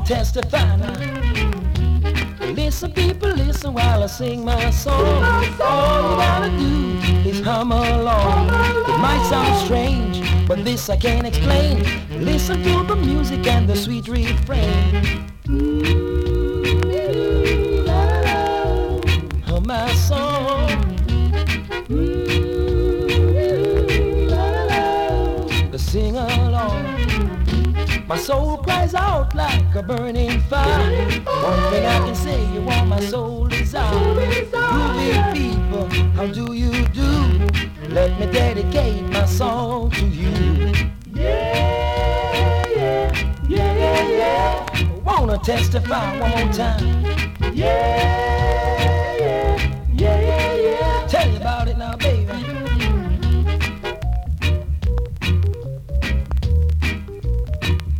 testify now. Listen, people, listen while I sing my song. All you gotta do is hum along. It might sound strange, but this I can't explain. Listen to the music and the sweet refrain. Hum my song. Sing along. My soul cries out like a burning fire. One thing I can say, you want my soul desire. Groovy people, how do you do? Let me dedicate my song to you. Yeah, yeah, yeah, yeah, yeah. Wanna testify one more time? Yeah.